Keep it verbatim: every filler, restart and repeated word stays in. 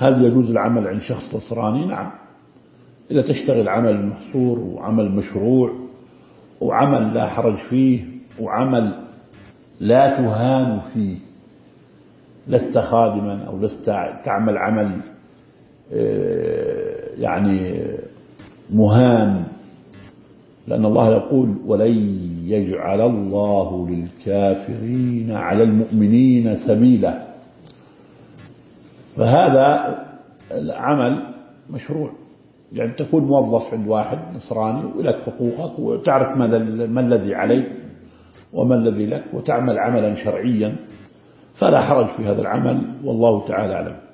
هل يجوز العمل عند شخص نصراني؟ نعم، إذا تشتغل عمل محصور وعمل مشروع وعمل لا حرج فيه وعمل لا تهان فيه، لست خادما أو لست تعمل عمل يعني مهان، لأن الله يقول ولن يجعل الله للكافرين على المؤمنين سبيلا. فهذا العمل مشروع، يعني تكون موظف عند واحد نصراني ولك حقوقك وتعرف ما الذي عليك وما الذي لك وتعمل عملا شرعيا، فلا حرج في هذا العمل، والله تعالى أعلم.